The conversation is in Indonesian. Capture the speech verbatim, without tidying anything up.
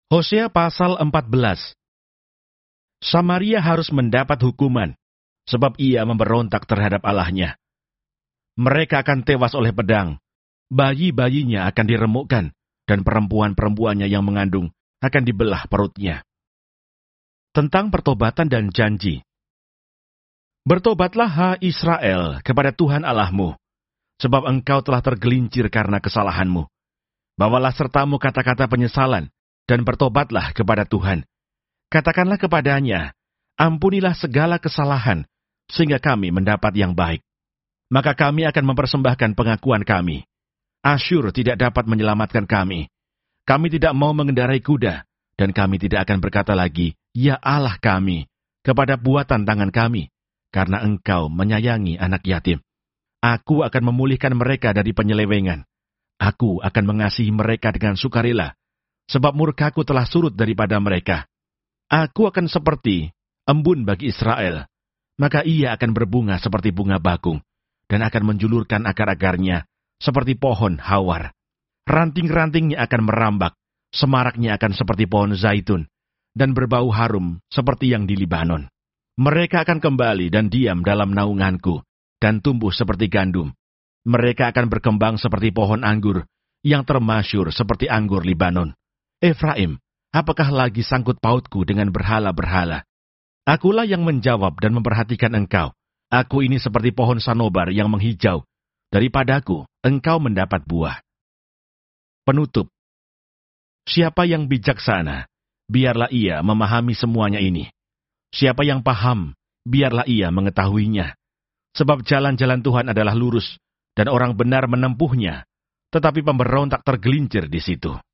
Hosea pasal empat belas. Samaria harus mendapat hukuman, sebab ia memberontak terhadap Allahnya. Mereka akan tewas oleh pedang, bayi-bayinya akan diremukkan, dan perempuan-perempuannya yang mengandung akan dibelah perutnya. Tentang pertobatan dan janji. Bertobatlah, hai Israel, kepada Tuhan Allahmu, sebab engkau telah tergelincir karena kesalahanmu. Bawalah sertamu kata-kata penyesalan, dan bertobatlah kepada Tuhan. Katakanlah kepadanya, ampunilah segala kesalahan, sehingga kami mendapat yang baik. Maka kami akan mempersembahkan pengakuan kami. Asyur tidak dapat menyelamatkan kami. Kami tidak mau mengendarai kuda, dan kami tidak akan berkata lagi, ya Allah kami, kepada buatan tangan kami, karena engkau menyayangi anak yatim. Aku akan memulihkan mereka dari penyelewengan. Aku akan mengasihi mereka dengan sukarela, sebab murkaku telah surut daripada mereka. Aku akan seperti embun bagi Israel, maka ia akan berbunga seperti bunga bakung, dan akan menjulurkan akar-akarnya seperti pohon hawar. Ranting-rantingnya akan merambak, semaraknya akan seperti pohon zaitun, dan berbau harum seperti yang di Libanon. Mereka akan kembali dan diam dalam naunganku, dan tumbuh seperti gandum. Mereka akan berkembang seperti pohon anggur, yang termasyur seperti anggur Libanon. Efraim, apakah lagi sangkut pautku dengan berhala-berhala? Akulah yang menjawab dan memperhatikan engkau. Aku ini seperti pohon sanobar yang menghijau. Daripadaku, engkau mendapat buah. Penutup. Siapa yang bijaksana, biarlah ia memahami semuanya ini. Siapa yang paham, biarlah ia mengetahuinya. Sebab jalan-jalan Tuhan adalah lurus, dan orang benar menempuhnya, tetapi pemberontak tergelincir di situ.